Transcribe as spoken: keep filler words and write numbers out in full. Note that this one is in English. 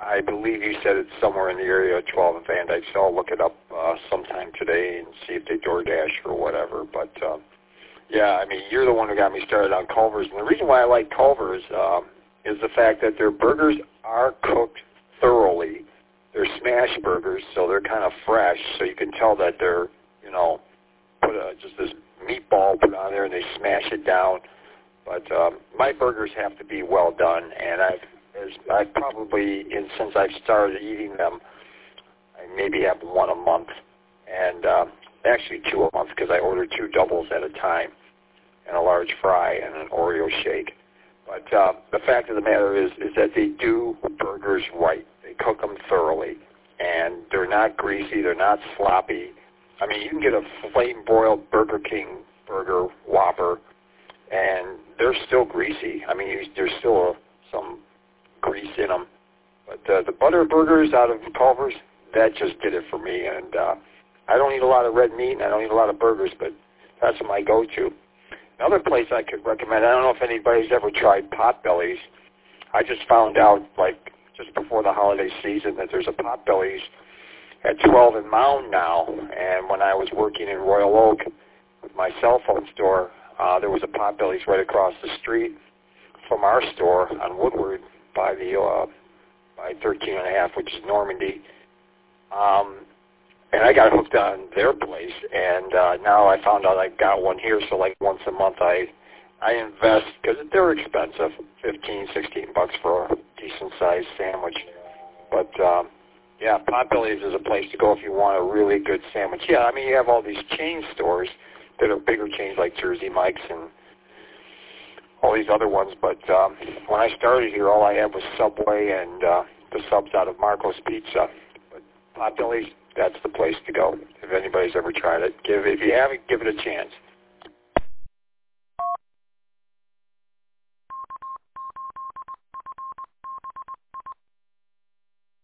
I believe you said it's somewhere in the area of twelve and Van Dyke, so I'll look it up uh, sometime today and see if they DoorDash or whatever. But, uh, yeah, I mean, you're the one who got me started on Culver's. And the reason why I like Culver's uh, is the fact that their burgers are cooked thoroughly. They're smash burgers, so they're kind of fresh, so you can tell that they're, you know, put a, just this meatball put on there and they smash it down. But um, my burgers have to be well done, and I've, as I've probably, in, since I've started eating them, I maybe have one a month, and uh, actually two a month because I order two doubles at a time and a large fry and an Oreo shake. But uh, the fact of the matter is, is that they do burgers right. They cook them thoroughly, and they're not greasy. They're not sloppy. I mean, you can get a flame-broiled Burger King burger Whopper, and they're still greasy. I mean, you, there's still a, some grease in them. But uh, the butter burgers out of Culver's, that just did it for me. And uh, I don't eat a lot of red meat, and I don't eat a lot of burgers, but that's my go-to. Another place I could recommend, I don't know if anybody's ever tried Potbelly's. I just found out, like, just before the holiday season that there's a Potbelly's at twelve and Mound now. And when I was working in Royal Oak with my cell phone store, uh, there was a Potbelly's right across the street from our store on Woodward by the uh, by thirteen and a half, which is Normandy. Um, and I got hooked on their place, and uh, now I found out I got one here. So like once a month, I I invest because they're expensive, fifteen, sixteen bucks for a decent sized sandwich. But um, yeah, Potbelly's is a place to go if you want a really good sandwich. Yeah, I mean you have all these chain stores that are bigger chains like Jersey Mike's and all these other ones. But um, when I started here, all I had was Subway and uh, the subs out of Marco's Pizza. But Potbelly's, that's the place to go. If anybody's ever tried it, give if you haven't, give it a chance.